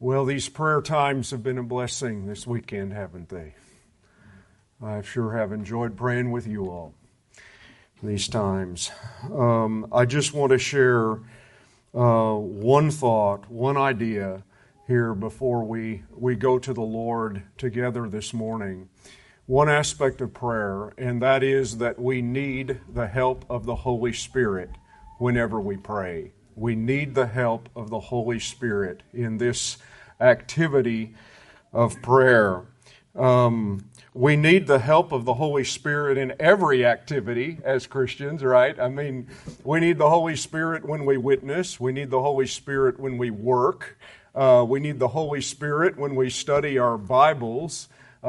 Well, these prayer times have been a blessing this weekend, haven't they? I sure have enjoyed praying with you all these times. I just want to share one thought, one idea here before we go to the Lord together this morning. One aspect of prayer, and that is that we need the help of the Holy Spirit whenever we pray. We need the help of the Holy Spirit in this activity of prayer. We need the help of the Holy Spirit in every activity as Christians, right? I mean, we need the Holy Spirit when we witness. We need the Holy Spirit when we work. We need the Holy Spirit when we study our Bibles.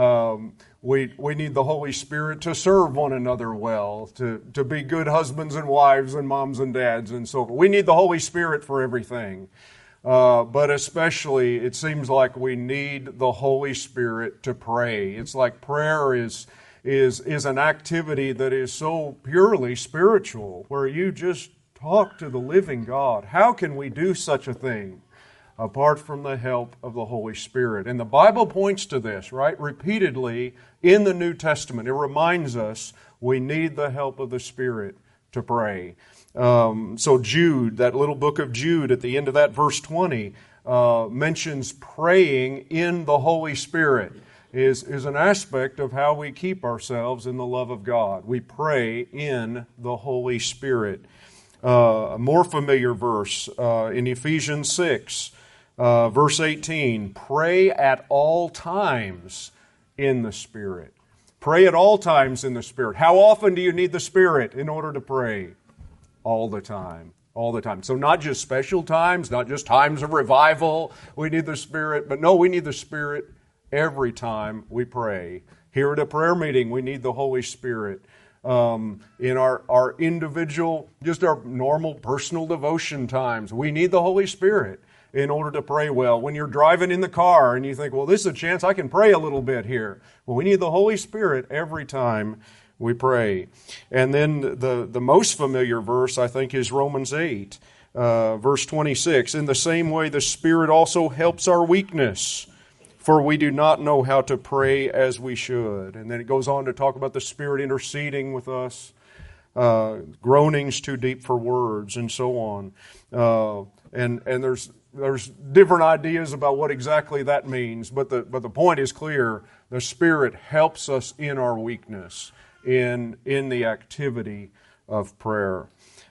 We need the Holy Spirit to serve one another well, to be good husbands and wives and moms and dads and so forth. We need the Holy Spirit for everything. But especially, it seems like we need the Holy Spirit to pray. It's like prayer is an activity that is so purely spiritual, where you just talk to the living God. How can we do such a thing apart from the help of the Holy Spirit? And the Bible points to this, right? Repeatedly in the New Testament. It reminds us we need the help of the Spirit to pray. So Jude, that little book of Jude, at the end of that verse 20, mentions praying in the Holy Spirit is an aspect of how we keep ourselves in the love of God. We pray in the Holy Spirit. A more familiar verse in Ephesians 6, verse 18, pray at all times in the Spirit. Pray at all times in the Spirit. How often do you need the Spirit in order to pray? All the time. All the time. So not just special times, not just times of revival, we need the Spirit, but no, we need the Spirit every time we pray. Here at a prayer meeting, we need the Holy Spirit. In our individual, just our normal personal devotion times, we need the Holy Spirit in order to pray well. When you're driving in the car and you think, well, this is a chance I can pray a little bit here. Well, we need the Holy Spirit every time we pray. And then the most familiar verse, I think, is Romans 8, verse 26. In the same way, the Spirit also helps our weakness, for we do not know how to pray as we should. And then it goes on to talk about the Spirit interceding with us, groanings too deep for words, and so on. And there's different ideas about what exactly that means, but the point is clear. The Spirit helps us in our weakness, in the activity of prayer.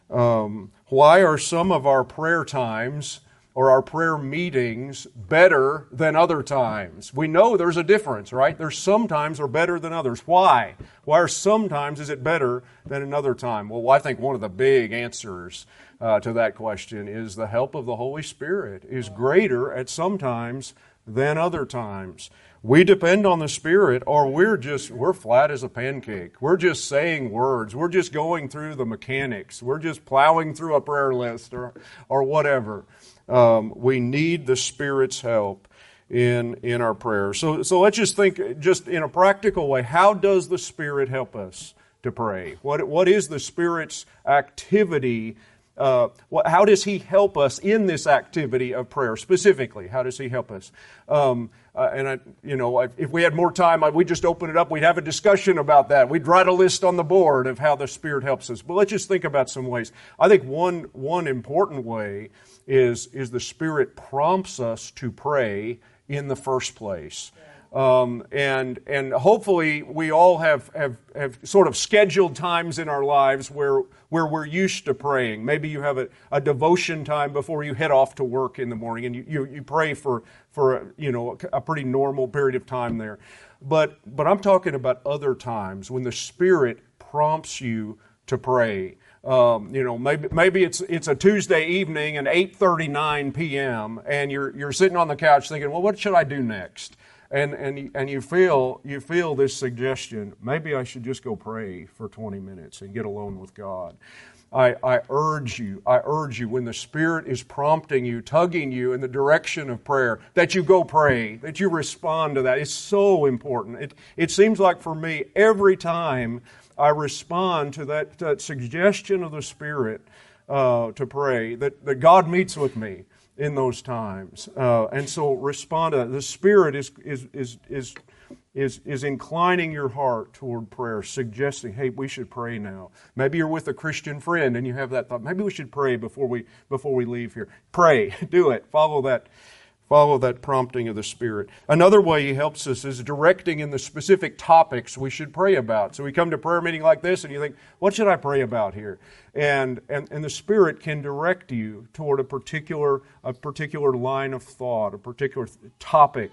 Why are some of our prayer times or our prayer meetings better than other times? We know there's a difference, right? There's some times are better than others. Why? Why are some times is it better than another time? Well, I think one of the big answers to that question is the help of the Holy Spirit is greater at some times than other times. We depend on the Spirit, or we're flat as a pancake. We're just saying words. We're just going through the mechanics. We're just plowing through a prayer list or whatever. We need the Spirit's help in our prayers. So let's just think, just in a practical way, how does the Spirit help us to pray? What is the Spirit's activity? How does He help us in this activity of prayer specifically? How does He help us? If we had more time, we'd just open it up. We'd have a discussion about that. We'd write a list on the board of how the Spirit helps us. But let's just think about some ways. I think one important way is the Spirit prompts us to pray in the first place. And hopefully we all have sort of scheduled times in our lives where we're used to praying. Maybe you have a devotion time before you head off to work in the morning, and you pray for a pretty normal period of time there. But I'm talking about other times when the Spirit prompts you to pray. Maybe it's a Tuesday evening and 8:39 p.m. and you're sitting on the couch thinking, well, what should I do next? And you feel this suggestion, maybe I should just go pray for 20 minutes and get alone with God. I urge you, when the Spirit is prompting you, tugging you in the direction of prayer, that you go pray, that you respond to that. It's so important. It seems like for me, every time I respond to that suggestion of the Spirit to pray, that God meets with me. in those times. And so respond to that. The Spirit is inclining your heart toward prayer, suggesting, hey, we should pray now. Maybe you're with a Christian friend and you have that thought, maybe we should pray before we leave here. Pray, do it, follow that prompting of the Spirit. Another way He helps us is directing in the specific topics we should pray about. So we come to a prayer meeting like this and you think, what should I pray about here? And the Spirit can direct you toward a particular line of thought, a particular topic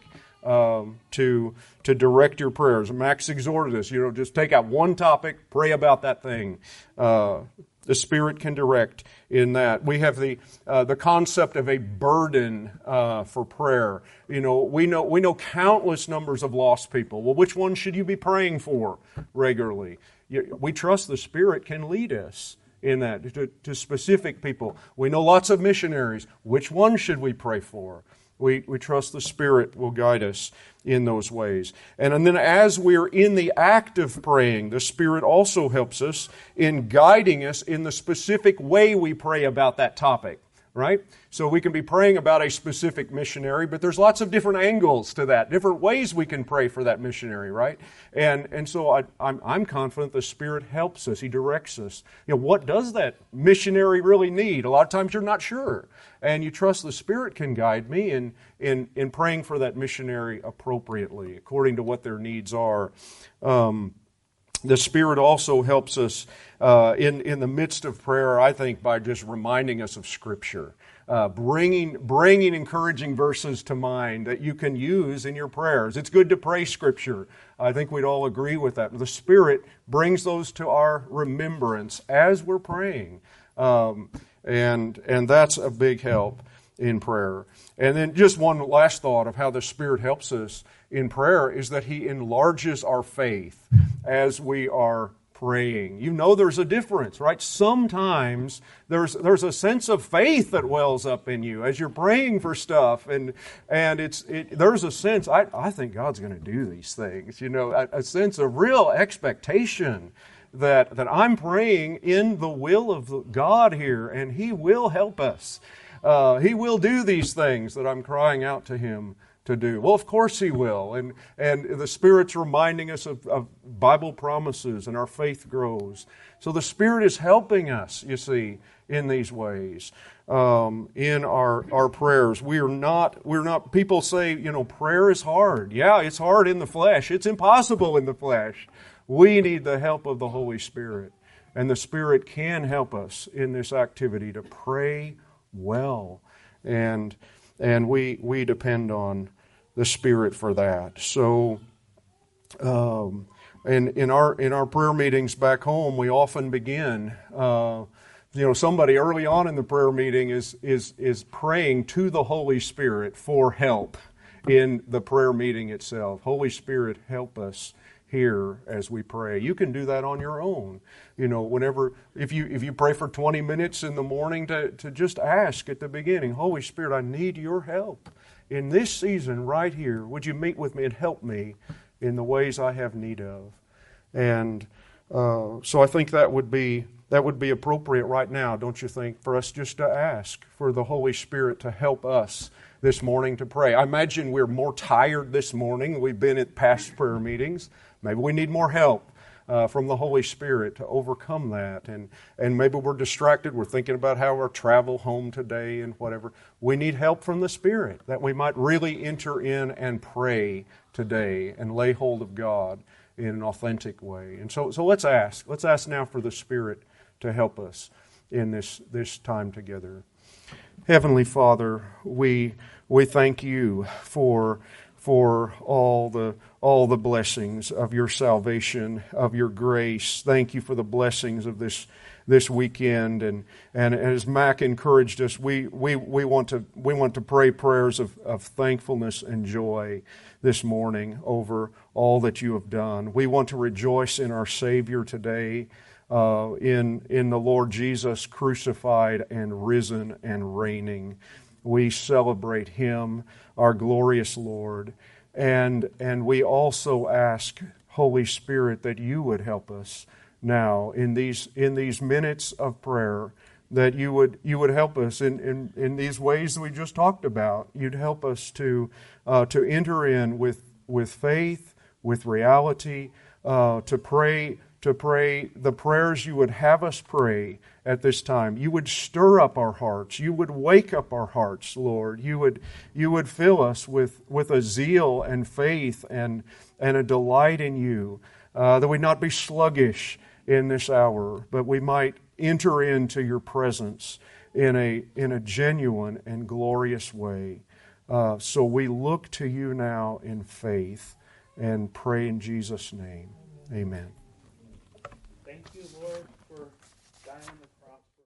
to direct your prayers. Max exhorted us, just take out one topic, pray about that thing. The Spirit can direct in that. We have the concept of a burden for prayer. We know countless numbers of lost people. Well, which one should you be praying for regularly? We trust the Spirit can lead us in that to specific people. We know lots of missionaries. Which one should we pray for? We trust the Spirit will guide us in those ways. And then as we're in the act of praying, the Spirit also helps us in guiding us in the specific way we pray about that topic, right? So we can be praying about a specific missionary, but there's lots of different angles to that, different ways we can pray for that missionary, right? And so I'm confident the Spirit helps us. He directs us. What does that missionary really need? A lot of times you're not sure. And you trust the Spirit can guide me in praying for that missionary appropriately, according to what their needs are. The Spirit also helps us in the midst of prayer, I think, by just reminding us of Scripture. Bringing encouraging verses to mind that you can use in your prayers. It's good to pray Scripture. I think we'd all agree with that. The Spirit brings those to our remembrance as we're praying. And that's a big help in prayer. And then just one last thought of how the Spirit helps us in prayer is that He enlarges our faith as we are praying. There's a difference, right? Sometimes there's a sense of faith that wells up in you as you're praying for stuff, and there's a sense, I think God's going to do these things, a sense of real expectation that I'm praying in the will of God here, and He will help us. He will do these things that I'm crying out to Him to do. Well, of course He will. And the Spirit's reminding us of Bible promises, and our faith grows. So the Spirit is helping us, you see, in these ways, in our prayers. We're not, people say, prayer is hard. Yeah, it's hard in the flesh. It's impossible in the flesh. We need the help of the Holy Spirit. And the Spirit can help us in this activity to pray well. And we depend on the Spirit for that. So, in our prayer meetings back home, we often begin. Somebody early on in the prayer meeting is praying to the Holy Spirit for help in the prayer meeting itself. Holy Spirit, help us here as we pray. You can do that on your own. If you pray for 20 minutes in the morning to just ask at the beginning, Holy Spirit, I need your help in this season right here. Would you meet with me and help me in the ways I have need of? And so I think that would be appropriate right now, don't you think, for us just to ask for the Holy Spirit to help us this morning to pray. I imagine we're more tired this morning than we've been at past prayer meetings. Maybe we need more help from the Holy Spirit to overcome that. And maybe we're distracted. We're thinking about how we'll travel home today and whatever. We need help from the Spirit that we might really enter in and pray today and lay hold of God in an authentic way. And so let's ask. Let's ask now for the Spirit to help us in this time together. Heavenly Father, we thank you for all the blessings of your salvation, of your grace. Thank you for the blessings of this weekend. And as Mac encouraged us, we want to pray prayers of thankfulness and joy this morning over all that you have done. We want to rejoice in our Savior today, in the Lord Jesus crucified and risen and reigning. We celebrate Him, our glorious Lord. And we also ask, Holy Spirit, that you would help us now in these minutes of prayer that you would help us in these ways that we just talked about. You'd help us to enter in with faith, with reality, to pray the prayers you would have us pray at this time. You would stir up our hearts. You would wake up our hearts, Lord. You would fill us with a zeal and faith and a delight in you, that we not be sluggish in this hour, but we might enter into your presence in a genuine and glorious way. So we look to you now in faith and pray in Jesus' name. Amen.